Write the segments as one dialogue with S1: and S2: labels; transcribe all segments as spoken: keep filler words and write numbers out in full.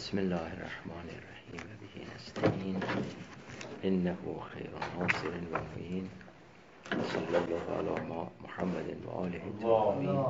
S1: بسم الله الرحمن الرحیم و به نستعین انه خیر ناصر و معین صلی الله علی محمد و آله الطاهرین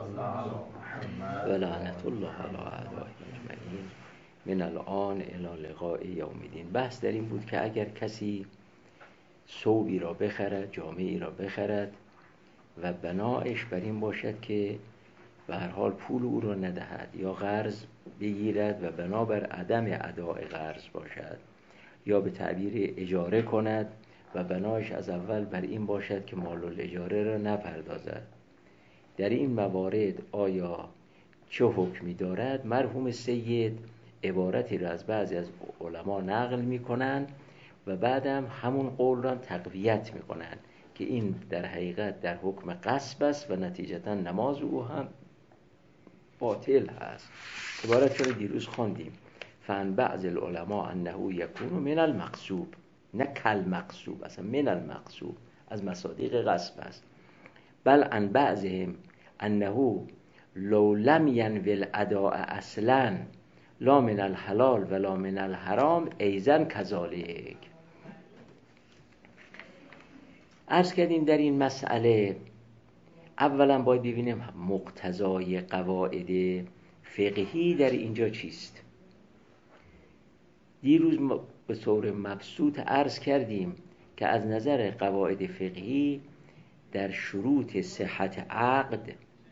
S1: و لعنت الله علی اعدائه اجمعین من الان الی لقاء یوم الدین. بحث در این بود که اگر کسی ثوبی را بخرد، جامه‌ای را بخرد و بنایش بر این باشد که به هر حال پول او را ندهد یا قرض بگیرد و بنابر عدم اداء قرض باشد، یا به تعبیر اجاره کند و بنایش از اول بر این باشد که مال الاجاره را نپردازد، در این موارد آیا چه حکمی دارد؟ مرحوم سید عبارتی را از بعضی از علما نقل می کنند و بعدم همون قول را تقویت می کنند که این در حقیقت در حکم غصب است و نتیجتا نماز او هم باطل هست. عبارت رو دیروز خواندیم، فان بعض العلماء انه یکون من المغصوب، نه کل مغصوب، اصلا من المغصوب از مصادیق غصب است. بل ان بعضهم انه لو لم ینوی الاداء اصلا لا من الحلال ولا من الحرام ایضا کذالک. عرض کردیم در این مسئله اولا باید ببینیم مقتضای قواعد فقهی در اینجا چیست. دیروز به طور مبسوط عرض کردیم که از نظر قواعد فقهی در شروط صحت عقد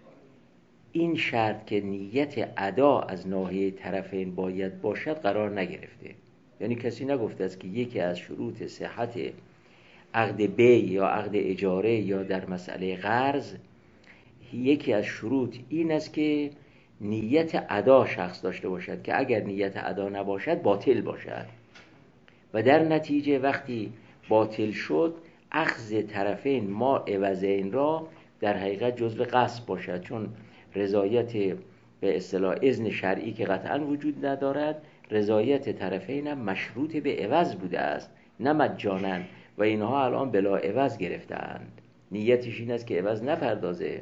S1: این شرط که نیت ادا از ناحیه طرفین باید باشد قرار نگرفته. یعنی کسی نگفته است که یکی از شروط صحت عقد بیع یا عقد اجاره یا در مسئله قرض یکی از شروط این است که نیت ادا شخص داشته باشد که اگر نیت ادا نباشد باطل باشد و در نتیجه وقتی باطل شد اخذ طرفین ما عوضین را در حقیقت جزو غصب باشد، چون رضایت به اصطلاح اذن شرعی که قطعا وجود ندارد، رضایت طرفین هم مشروط به عوض بوده است نه مجانا، و اینها الان بلا عوض گرفتند. نیتش این است که عوض نپردازه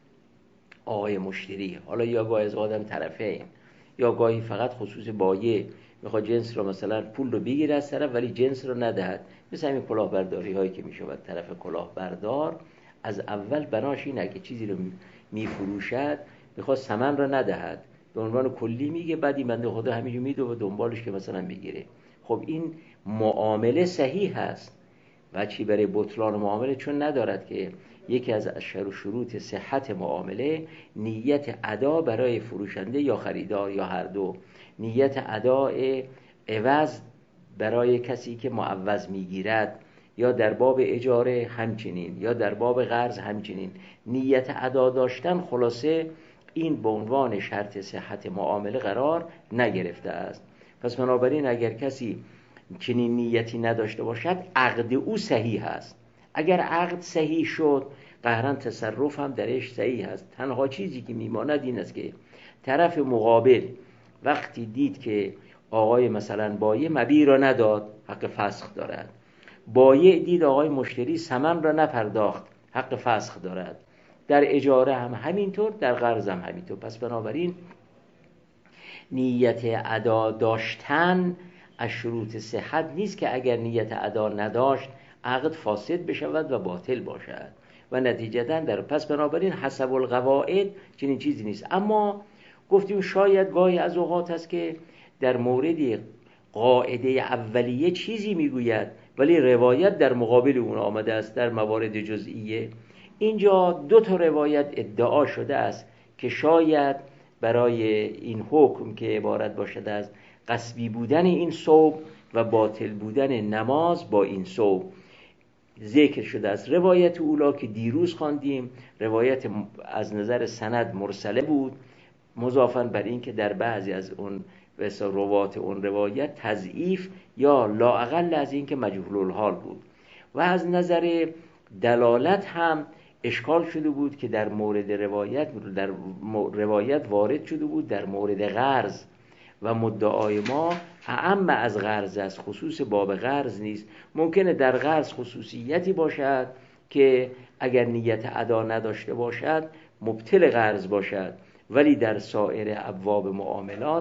S1: آقای مشتری، حالا یا گاهی از آدم طرفین یا گاهی فقط خصوص بایع میخواد جنس را مثلا پول رو بگیره از طرف ولی جنس رو ندهد، مثل همین کلاهبرداری هایی که میشود طرف کلاهبردار از اول بناش اینه که چیزی رو میفروشد میخواد ثمن رو ندهد، به عنوان کلی میگه، بعدی بنده خدا همینجور میده و دنبالش که مثلا میگیره. خب این معامله صحیح هست و چی برای بطلان معامله چون ندارد که یکی از شروط صحت معامله نیت ادا برای فروشنده یا خریدار یا هر دو، نیت ادای عوض برای کسی که معوض میگیرد یا در باب اجاره همچنین یا در باب قرض همچنین نیت ادا داشتن، خلاصه این به عنوان شرط صحت معامله قرار نگرفته است. پس بنابراین اگر کسی چنین نیتی نداشته باشد عقد او صحیح است. اگر عقد صحیح شد قهرا تصرف هم درش صحیح است. تنها چیزی که میماند این است که طرف مقابل وقتی دید که آقای مثلا بایع مبیع را نداد حق فسخ دارد، بایع دید آقای مشتری ثمن را نپرداخت حق فسخ دارد، در اجاره هم همینطور، در قرض هم همینطور. پس بنابراین نیت ادا داشتن از شروط صحت نیست که اگر نیت ادا نداشت عقد فاسد بشود و باطل باشد و نتیجتاً در پس بنابراین حسب القواعد چنین چیزی نیست. اما گفتیم شاید گاهی از اوقات هست که در مورد قاعده اولیه چیزی میگوید ولی روایت در مقابل اون آمده است در موارد جزئیه. اینجا دو تا روایت ادعا شده است که شاید برای این حکم که عبارت باشد از غصبی بودن این ثوب و باطل بودن نماز با این ثوب ذکر شده است. روایت اولا که دیروز خواندیم روایت از نظر سند مرسله بود، مضافاً بر این که در بعضی از اون روات اون روایت تضعیف یا لااقل از این که مجهول الحال بود، و از نظر دلالت هم اشکال شده بود که در مورد روایت در روایت وارد شده بود در مورد قرض و مدعای ما اعم از قرض است، خصوص باب قرض نیست. ممکنه در قرض خصوصیتی باشد که اگر نیت ادا نداشته باشد مبطل قرض باشد، ولی در سایر ابواب معاملات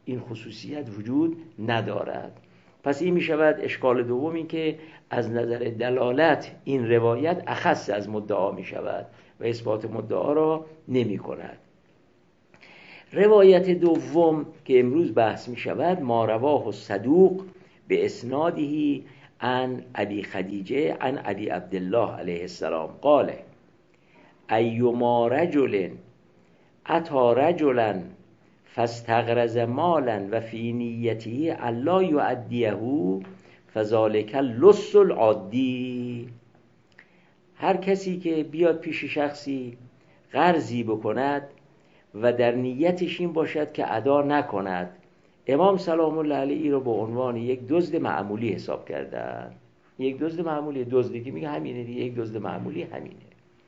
S1: این خصوصیت وجود ندارد. پس این می شود اشکال دوم، این که از نظر دلالت این روایت اخص از مدعا می شود و اثبات مدعا را نمی کند. روایت دوم که امروز بحث می شود، ما رواه الصدوق به اسناده عن ابی خدیجه عن ابی عبدالله علیه السلام قال ایما رجل اتی رجلا فاستغرض مالا و فی نیته الا یؤدیه فذلک اللص العادی. هر کسی که بیاد پیش شخصی قرضی بکند و در نیتش این باشد که ادا نکند، امام سلام الله علیه را به عنوان یک دزد معمولی حساب کردن. یک دزد معمولی، دزدی که میگه همینه دیگه، یک دزد معمولی همینه.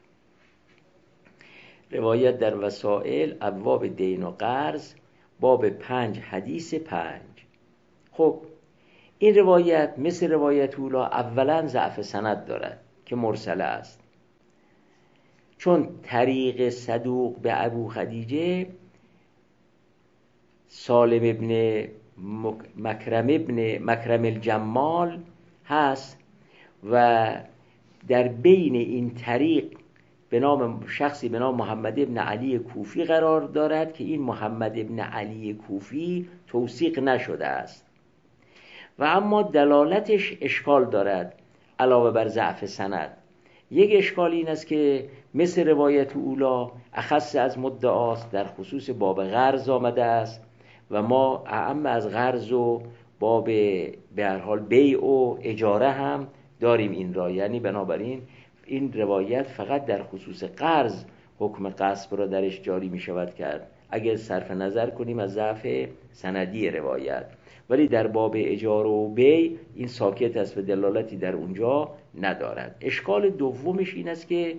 S1: روایت در وسائل ابواب دین و قرض باب پنج حدیث پنج. خب این روایت مثل روایت اولا اولا ضعف سند دارد که مرسله است، چون طریق صدوق به ابو خدیجه سالم ابن مکرم ابن مکرم الجمال هست و در بین این طریق به نام شخصی به نام محمد ابن علی کوفی قرار دارد که این محمد ابن علی کوفی توثیق نشده است و اما دلالتش اشکال دارد علاوه بر ضعف سند. یک اشکال این است که مثل روایت اولا اخص از مدعاست، در خصوص باب قرض آمده است و ما اعم از قرض و باب به هر حال بیع و اجاره هم داریم این را، یعنی بنابراین این روایت فقط در خصوص قرض حکم غصب را درش جاری می شود کرد اگر صرف نظر کنیم از ضعف سندی روایت، ولی در باب اجاره و بیع این ساکت است و دلالتی در اونجا ندارد. اشکال دومش این است که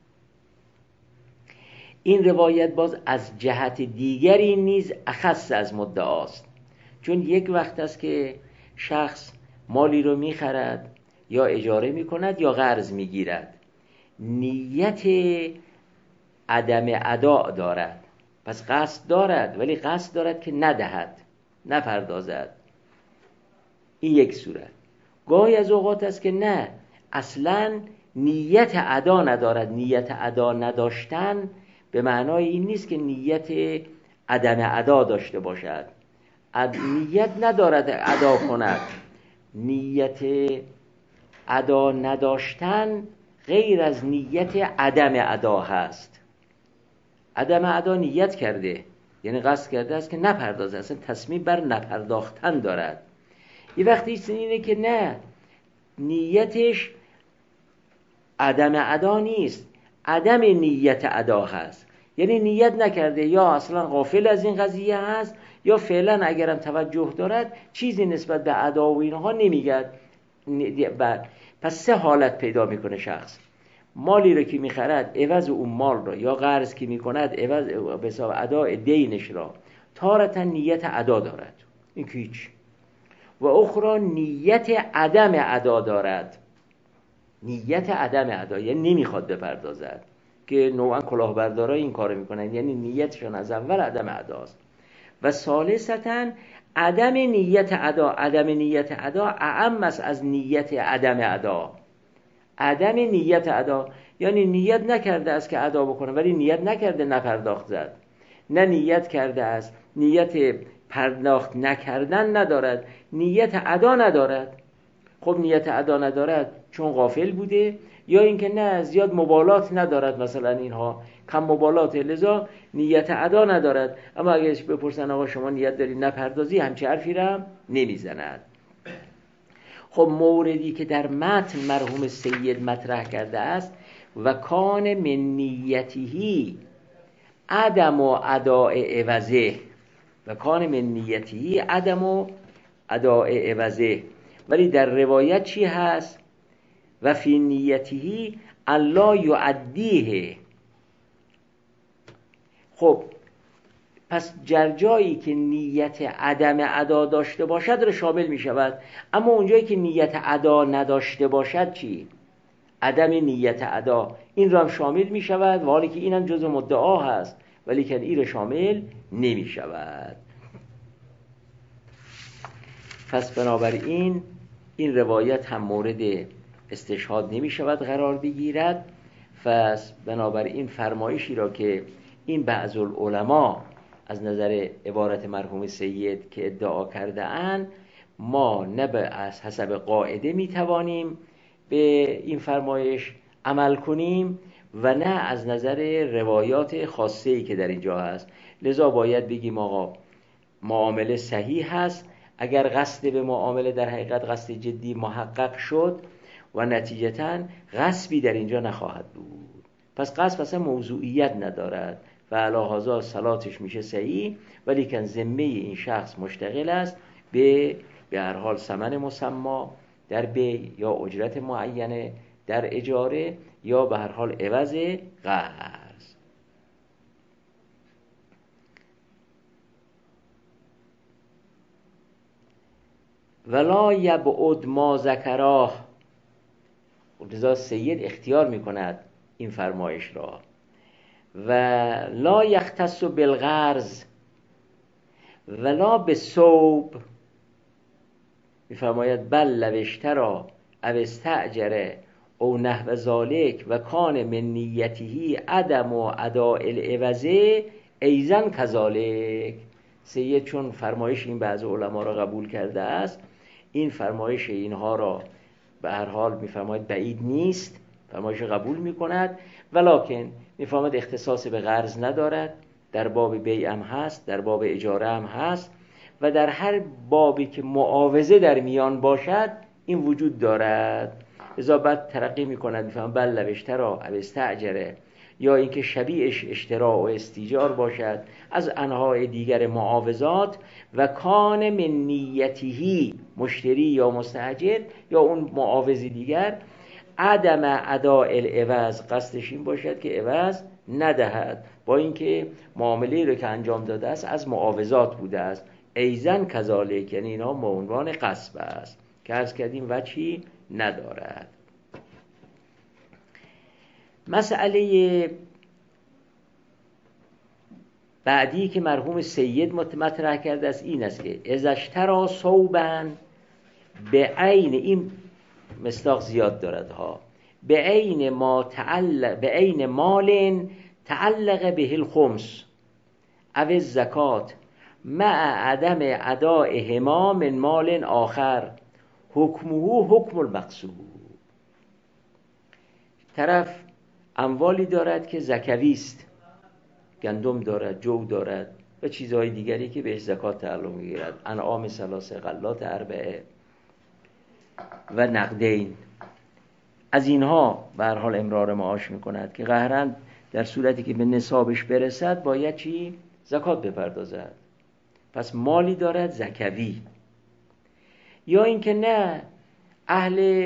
S1: این روایت باز از جهت دیگری نیز اخص از مدعاست، چون یک وقت است که شخص مالی رو میخرد یا اجاره میکند یا قرض میگیرد، نیت عدم ادا دارد، پس قصد دارد ولی قصد دارد که ندهد، نپردازد. این یک صورت. گاهی از اوقات است که نه، اصلا نیت ادا ندارد. نیت ادا نداشتن به معنای این نیست که نیت عدم ادا داشته باشد، نیت ندارد ادا کند. نیت ادا نداشتن غیر از نیت عدم ادا هست. عدم ادا نیت کرده، یعنی قصد کرده است که نپردازه، اصلا تصمیم بر نپرداختن دارد. یه وقتی اینه که نه، نیتش عدم ادا نیست، عدم نیت ادا هست، یعنی نیت نکرده، یا اصلا غافل از این قضیه هست یا فعلا اگرم توجه دارد چیزی نسبت به ادا و اینها نمیگد. پس سه حالت پیدا میکنه شخص: مالی رو که میخرد عوض اون مال را، یا قرض که میکند عوض به حساب اداء دینش را، تارتا نیت ادا دارد، این که هیچ، و اخرى نیت عدم ادا دارد. نیت عدم ادا یعنی نمیخواد بپردازد، که نوعا کلاهبردارا این کارو میکنن، یعنی نیتشون از اول عدم اداست. و ثالثتا عدم نیت ادا. عدم نیت ادا اعم است از نیت عدم ادا. عدم نیت ادا یعنی نیت نکرده است که ادا بکنه، ولی نیت نکرده نپرداخت زد، نه نیت کرده است، نیت پرداخت نکردن ندارد، نیت ادا ندارد. خب نیت ادا ندارد چون غافل بوده، یا اینکه نه زیاد مبالات ندارد، مثلا اینها کم مبالات، لذا نیت ادا ندارد. اما اگه بپرسن آقا شما نیت داری نپردازی، همچه حرفی را هم نمیزند. خب موردی که در متن مرحوم سید مطرح کرده است: و کان من نیته عدم و اداء عوضه، و کان من نیته عدم و اداء عوضه، ولی در روایت چی هست؟ و فی نیته الله یعدیه. خب پس جرجایی که نیت عدم ادا داشته باشد را شامل می شود، اما اونجایی که نیت ادا نداشته باشد چی؟ عدم نیت ادا، این را هم شامل می شود، و حالی که این هم جزء مدعا هست ولی که این را شامل نمی شود. پس بنابراین این روایت هم مورد استشهاد نمی شود قرار بگیرد. پس بنابراین فرمایشی را که این بعض العلماء از نظر عبارت مرحوم سید که ادعا کرده اند، ما نه به از حسب قاعده می توانیم به این فرمایش عمل کنیم و نه از نظر روایات خاصه‌ای که در اینجا هست. لذا باید بگیم آقا معامله صحیح هست اگر قصد به معامله در حقیقت قصد جدی محقق شد و نتیجتاً غصبی در اینجا نخواهد بود. پس قصد اصلا موضوعیت ندارد و علی هذا صلاتش میشه صحیح، ولی کن ذمه این شخص مشتغل است به به هر حال ثمن مسمى در بیع یا اجرت معینه در اجاره یا به هر حال عوض قرض. ولا یبعد ما ذکراه. لذا سید اختیار میکند این فرمایش را. و لا یختص بالقرض ولا بالثوب، میفرماید بل لو اشتری او استأجر او نحو ذلک و کان من نیته عدم و اداء العوض ایضا کذالک. سید چون فرمایش این بعض علما را قبول کرده است، این فرمایش اینها را به هر حال میفرماید بعید نیست، فرمایش قبول میکند، ولکن میفرماید اختصاص به قرض ندارد، در باب بیع هم هست، در باب اجاره هم هست و در هر بابی که معاوضه در میان باشد این وجود دارد. لذا بعد ترقی میکند میفرماید بل لو اشتری او استأجر، یا اینکه شبیهش اشتراء و استیجار باشد از انواع دیگر معاوضات، و کان من نیته مشتری یا مستاجر یا اون معاوضی دیگر عدم اداء العوض، قصدش این باشد که عوض ندهد، با اینکه معامله رو که انجام داده است از معاوضات بوده است. ایضا کذالک، یعنی اینا به عنوان غصب است که عرض کردیم وجهی ندارد. مسئله بعدی که مرحوم سید مطرح کرده است این است که اذا اشتری ثوبا به عین، این مصداق زیاد دارد ها، به عین ما تعلق به عین مال تعلق به الخمس او الزکات مع عدم ادائهما من مال آخر حکمه حکم المقصود. طرف اموالی دارد که زکوی است، گندم دارد، جو دارد و چیزهای دیگری که بهش زکات تعلق میگیرد، انعام ثلاثه، غلات اربعه و نقدین. از اینها به هر حال امرار معاش میکند که قهراً در صورتی که به نصابش برسد باید چی؟ زکات بپردازد. پس مالی دارد زکوی، یا اینکه نه اهل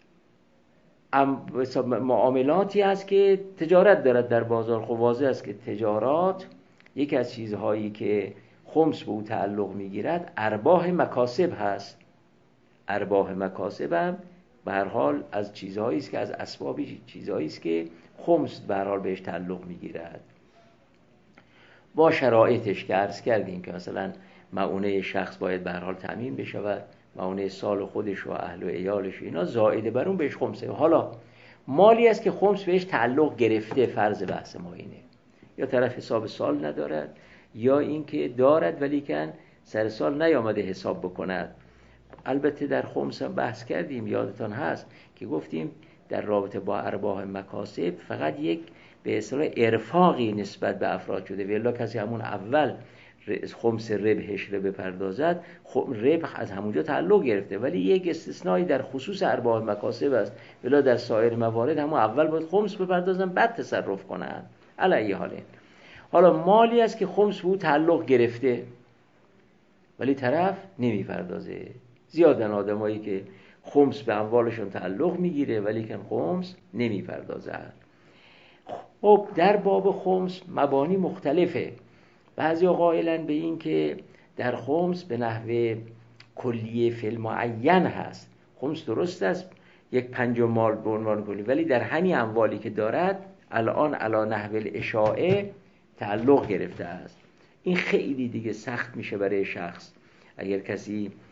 S1: معاملاتی است که تجارت دارد در بازار. خب واضح است که تجارات یکی از چیزهایی که خمس به او تعلق میگیرد ارباح مکاسب هست. ارباح مکاسب هم به هر حال از چیزهایی است که از اسباب چیزهایی است که خمس به هر حال بهش تعلق میگیرد، با شرایطش که عرض کردیم که مثلا معونه شخص باید به هر حال تامین بشود، معونه سال خودش و اهل و عیالش اینا زائده بر اون بهش خمسه. حالا مالی است که خمس بهش تعلق گرفته، فرض بحث ما اینه، یا طرف حساب سال ندارد یا اینکه دارد ولی کن سر سال نیامده حساب بکند. البته در خمس هم بحث کردیم، یادتان هست که گفتیم در رابطه با ارباح مکاسب فقط یک به اصطلاح ارفاقی نسبت به افراد شده، ولی کسی همون اول خمس ربحش رو بپردازد، ربح از همونجا تعلق گرفته، ولی یک استثنایی در خصوص ارباح مکاسب است، ولی در سایر موارد همون اول باید خمس بپردازن بعد تصرف کنن. علی حاله حالا مالی است که خمس به او تعلق گرفته ولی طرف نمیپردازه. زیادن آدمایی که خمس به اموالشون تعلق میگیره ولی که خمس نمیپردازن. خب در باب خمس مبانی مختلفه. بعضی قائلن به این که در خمس به نحو کلیه فی المعین هست. خمس درست است یک پنجم مال به عنوان کلی، ولی در همین اموالی که دارد الان علی نحو الاشاعه تعلق گرفته است. این خیلی دیگه سخت میشه برای شخص. اگر کسی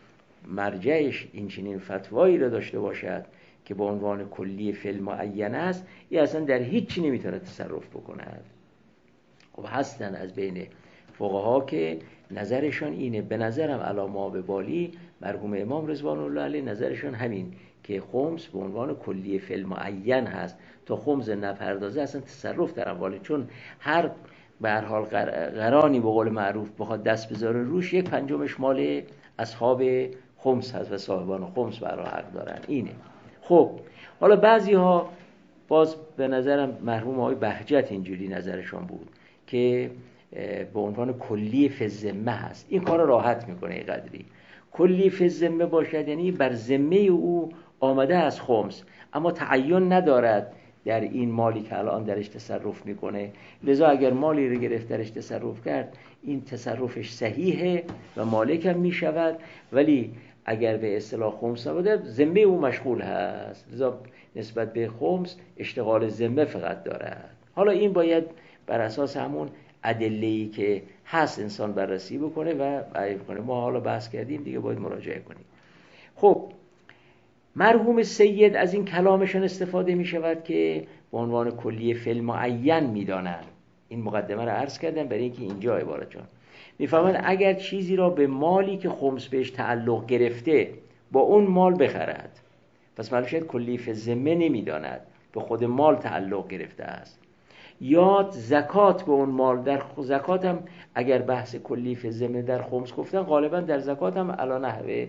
S1: مرجعش این چنین فتوایی را داشته باشد که به عنوان کلی فعل معین است، این اصلا در هیچی نمیتونه تصرف بکند. خب هستن از بین فقها که نظرشان اینه. به نظرم علی ما به بالی مرحوم امام رضوان الله علیه نظرشان همین که خمس به عنوان کلی فعل معین هست، تا خمس نپردازه اصلا تصرف در امواله، چون هر به هر حال قرانی به قول معروف بخواد دست بذاره روش، یک پنجمش مال اصحاب خمس هست و صاحبان خمس برای حق دارن. اینه. خب حالا بعضی ها باز به نظرم مرحوم آقای بهجت اینجوری نظرشان بود که به عنوان کلی فی الذمه هست. این کار راحت میکنه این قدری. کلی فی الذمه باشد یعنی بر ذمه او آمده از خمس، اما تعین ندارد در این مالی که الان درش تصرف میکنه. لذا اگر مالی رو گرفت درش تصرف کرد، این تصرفش صحیحه و مالک هم میشود، ولی اگر به اصطلاح خمس نبوده ذمه او مشغول هست، لذا نسبت به خمس اشتغال ذمه فقط دارد. حالا این باید بر اساس همون ادله‌ای که هست انسان بررسی بکنه و بیان کنه. ما حالا بحث کردیم دیگه، باید مراجعه کنیم. خب مرحوم سید از این کلامشون استفاده می شود که به عنوان کلی فعل معین می دانند. این مقدمه رو عرض کردم برای اینکه اینجا عبارت جان می فهمند اگر چیزی را به مالی که خمس بهش تعلق گرفته با اون مال بخرد، پس معلوم شد کلی فی الذمه نمی داند، به خود مال تعلق گرفته است. یا زکات به اون مال، در زکات هم اگر بحث کلی فی الذمه در خمس گفتن، غالبا در زکات هم علی نحوه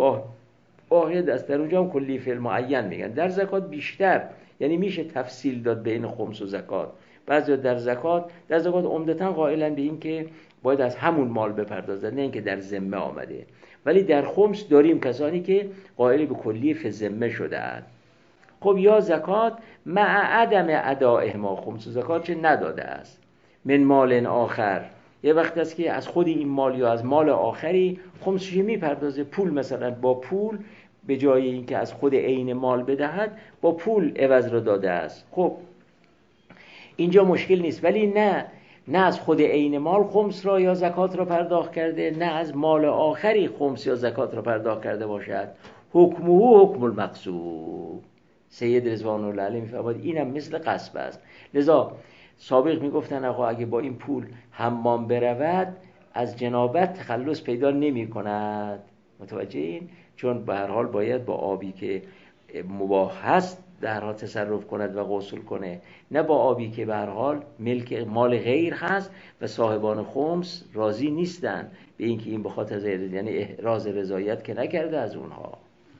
S1: واحد است، در اونجا هم کلی فعل معین میگن. در زکات بیشتر، یعنی میشه تفصیل داد بین خمس و زکات. بعضی در زکات در زکات عمدتاً قائلن به این که باید از همون مال بپردازن، نه اینکه در ذمه آمده. ولی در خمس داریم کسانی که قائل به کلی فی الذمه شده‌اند. خب یا زکات مع عدم ادائه ما، خمس و زکات چه نداده است، من مال آخر، یه وقت است که از خود این مال یا از مال آخری خمسش میپردازه، پول مثلا با پول به جای اینکه از خود عین مال بدهد با پول عوض را داده است. خب اینجا مشکل نیست. ولی نه نه از خود عین مال خمس را یا زکات را پرداخت کرده، نه از مال آخری خمس یا زکات را پرداخت کرده باشد. حکمه حکم المغصوب. سید رضوان الله علیه میفرماید اینم مثل غصب است. لذا سابق میگفتن آقا اگه با این پول حمام برود از جنابت تخلص پیدا نمی کند. متوجه این؟ چون به هر حال باید با آبی که مباح هست در حال تصرف کند و غسل کنه، نه با آبی که به هر حال ملک مال غیر هست و صاحبان خمس راضی نیستن به اینکه این بخاطر زیر، یعنی احراز رضایت که نکرده از اونها.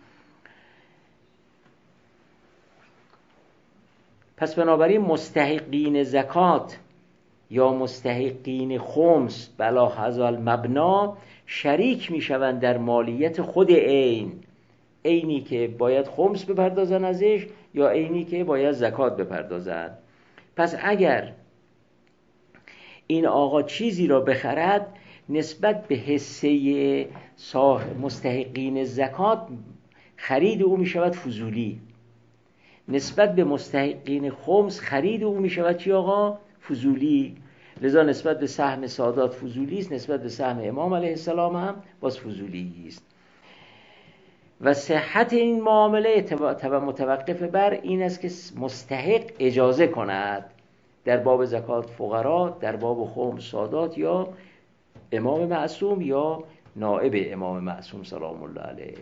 S1: پس بنابراین مستحقین زکات یا مستحقین خمس بلا هذا المبنا شریک میشوند در مالیت خود عین، عینی که باید خمس بپردازن ازش یا عینی که باید زکات بپردازن. پس اگر این آقا چیزی را بخرد نسبت به حصه مستحقین زکات خرید او میشود فضولی، نسبت به مستحقین خمس خرید او میشود چی آقا؟ فضولی. لذا نسبت به سهم سادات فضولی است، نسبت به سهم امام علیه السلام هم باز فضولی است. و صحت این معامله متوقف بر این است که مستحق اجازه کند در باب زکات فقرا، در باب خمس سادات یا امام معصوم یا نائب امام معصوم سلام الله علیه.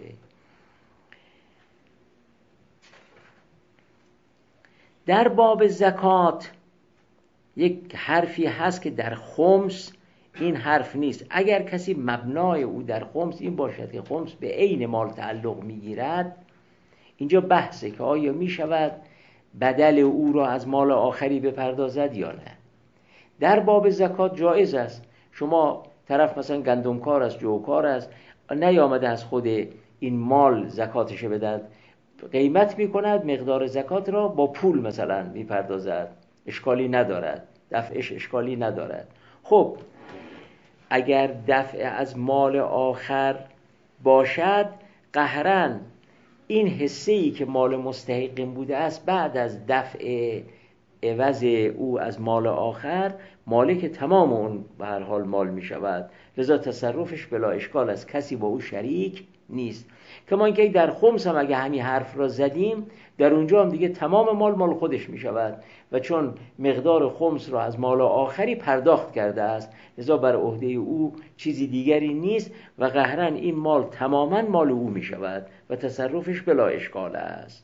S1: در باب زکات یک حرفی هست که در خمس این حرف نیست. اگر کسی مبنای او در خمس این باشد که خمس به عین مال تعلق میگیرد، اینجا بحثه که آیا میشود بدل او را از مال آخری بپردازد یا نه. در باب زکات جایز است. شما طرف مثلا گندمکار است، جوکار است، نیامده از خود این مال زکاتش بدهد، قیمت میکند مقدار زکات را با پول مثلا میپردازد، اشکالی ندارد، دفعش اشکالی ندارد. خب اگر دفع از مال آخر باشد، قهرن این حصه‌ای که مال مستحقین بوده است بعد از دفع عوض او از مال آخر مالک تمام اون به هر حال مال می شود. لذا تصرفش بلا اشکال است، کسی با او شریک نیست. کما اینکه در خمس هم اگه همین حرف را زدیم، در اونجا هم دیگه تمام مال مال خودش می شود و چون مقدار خمس را از مال آخری پرداخت کرده است، لذا بر عهده او چیزی دیگری نیست و قهرا این مال تماما مال او می شود و تصرفش بلا اشکال است.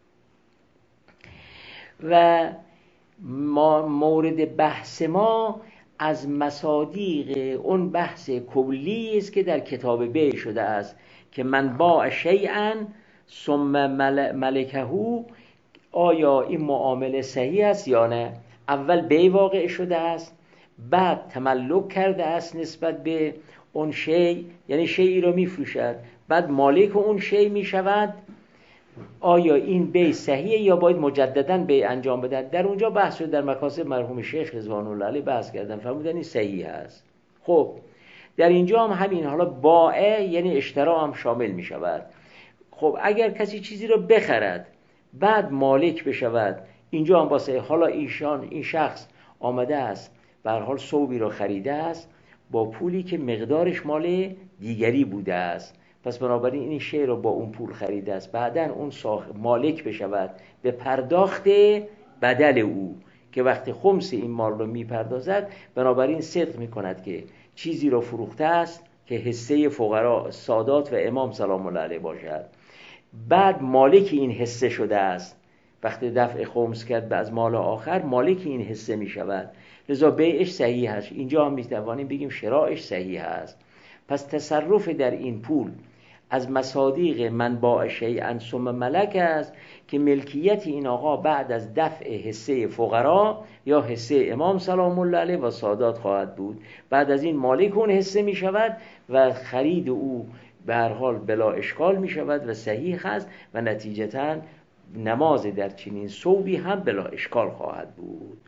S1: و ما مورد بحث ما از مصادیق اون بحث کلی است که در کتاب بیع شده است که من باع شیئا ثم ملکهو، آیا این معامله صحیح است یا نه؟ اول بیع واقع شده است، بعد تملک کرده است نسبت به اون شی، یعنی شیئی را میفروشد، بعد مالک اون شی میشود. آیا این بیع صحیحه یا باید مجددا بیع انجام بدن؟ در اونجا بحث شد، در مکاسب مرحوم شیخ رضوان الله علیه بحث کردن، فرمودن این صحیح است. خب در اینجا هم همین، حالا بائع یعنی اشترا هم شامل می شود. خب اگر کسی چیزی رو بخرد بعد مالک بشود، اینجا هم واسه حالا ایشان این شخص آمده است به هر حال ثوبی رو خریده است با پولی که مقدارش مال دیگری بوده است، پس بنابراین این شی رو با اون پول خریده است، بعداً اون مالک بشود به پرداخت بدل او که وقتی خمس این مال رو میپردازد، بنابراین صدق میکند که چیزی رو فروخته است که حصه فقرا سادات و امام سلام الله علیه باشد، بعد مالک این حصه شده است، وقتی دفع خمس کرد به از مال آخر مالک این حصه میشود، لذا بیعش صحیح است. اینجا هم میتوانیم بگیم شرایش صحیح است. پس تصرف در این پول از مصادیق من باع شیئا ثم ملک است که ملکیت این آقا بعد از دفع حصه فقرا یا حصه امام سلام الله علیه و سادات خواهد بود. بعد از این مالک اون حصه می شود و خرید او به هر حال بلا اشکال می شود و صحیح است و نتیجتاً نماز در چنین ثوبی هم بلا اشکال خواهد بود.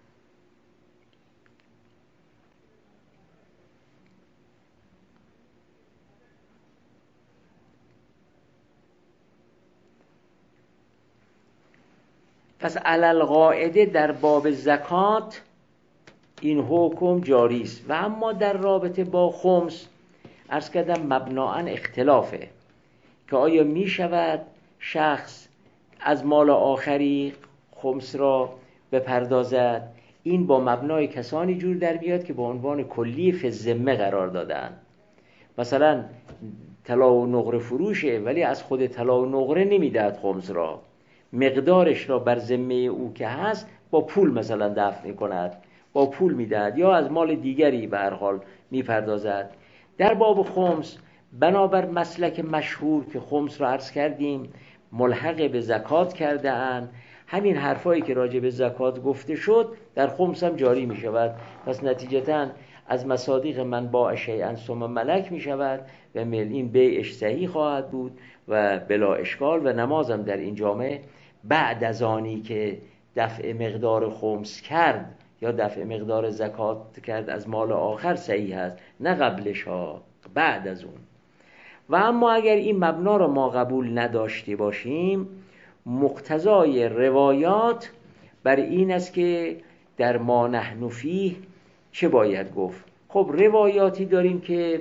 S1: پس علل قاعده در باب زکات این حکم جاری است و اما در رابطه با خمس عرض کردم مبناً اختلافه که آیا می شود شخص از مال آخری خمس را بپردازد. این با مبنای کسانی جور در میاد که با عنوان کلی فی الذمه قرار دادن، مثلا طلا و نقره فروشه ولی از خود طلا و نقره نمیدهد خمس را، مقدارش را بر ذمه او که هست با پول مثلا دفع میکند، با پول میدهد یا از مال دیگری به هر حال میپردازد. در باب خمس بنابر مسلک مشهور که خمس را عرض کردیم ملحق به زکات کرده اند، همین حرفایی که راجع به زکات گفته شد در خمس هم جاری می شود. پس نتیجتاً از مصادیق من باع شیئا ثم ملک می شود و مل این بیعش صحیح خواهد بود و بلا اشکال و نمازم در این جامعه بعد از آنی که دفع مقدار خمس کرد یا دفع مقدار زکات کرد از مال آخر صحیح است، نه قبلش ها، بعد از اون. و اما اگر این مبنا رو ما قبول نداشته باشیم، مقتضای روایات بر این است که در ما نحن فیه چه باید گفت؟ خب روایاتی داریم که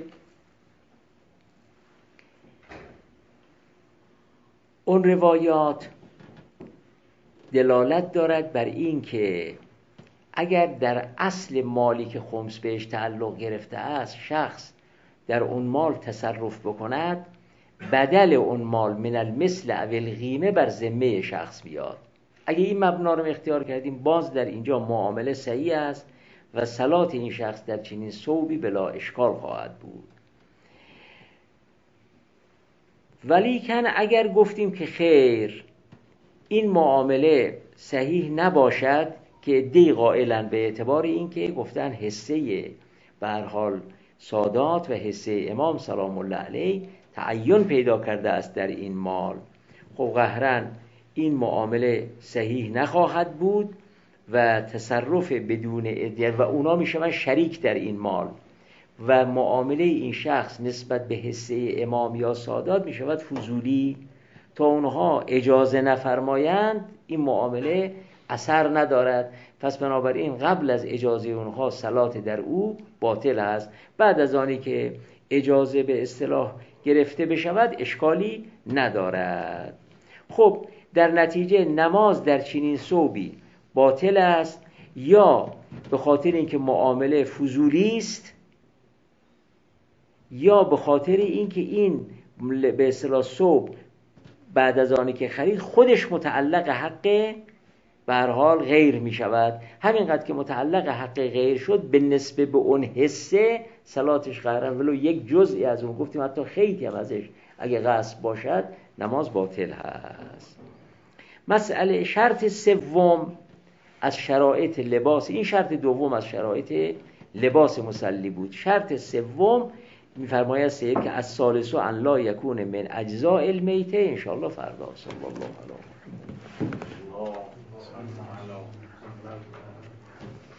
S1: اون روایات دلالت دارد بر این که اگر در اصل مالی که خمس بهش تعلق گرفته است شخص در اون مال تصرف بکند، بدل اون مال من المثل او القیمه بر ذمه شخص بیاد. اگه این مبنا رو اختیار کردیم باز در اینجا معامله صحیح است و صلات این شخص در چنین ثوبی بلا اشکال خواهد بود. ولیکن اگر گفتیم که خیر این معامله صحیح نباشد، که عده‌ای قائلن به اعتبار این که گفتن حصه به هر حال سادات و حصه امام سلام الله علیه تعین پیدا کرده است در این مال، خب قهرا این معامله صحیح نخواهد بود و تصرف بدون ادیه و اونا میشون شریک در این مال و معامله این شخص نسبت به حصه امام یا سادات میشود فضولی. تا اونها اجازه نفرمایند این معامله اثر ندارد، پس بنابراین قبل از اجازه اونها صلات در او باطل است. بعد از آنی که اجازه به اصطلاح گرفته بشود اشکالی ندارد. خب در نتیجه نماز در چنین ثوبی باطل است، یا به خاطر اینکه معامله فضولی است، یا به خاطر اینکه این به اصطلاح ثوب بعد از آنی که خرید خودش متعلق حق به هر حال غیر می شود. همینقدر که متعلق حق غیر شد به نسبه به اون حصه صلاتش قرار، ولو یک جزئی از اون، گفتیم حتی خیلی هم ازش اگه غصب باشد نماز باطل هست. مسئله شرط سوم از شرایط لباس، این شرط دوم از شرایط لباس مصلی بود. شرط سوم می‌فرماید سید که از ثالث ان لا یکون من اجزاء المیته. انشاءالله فردا. صلی الله علیه و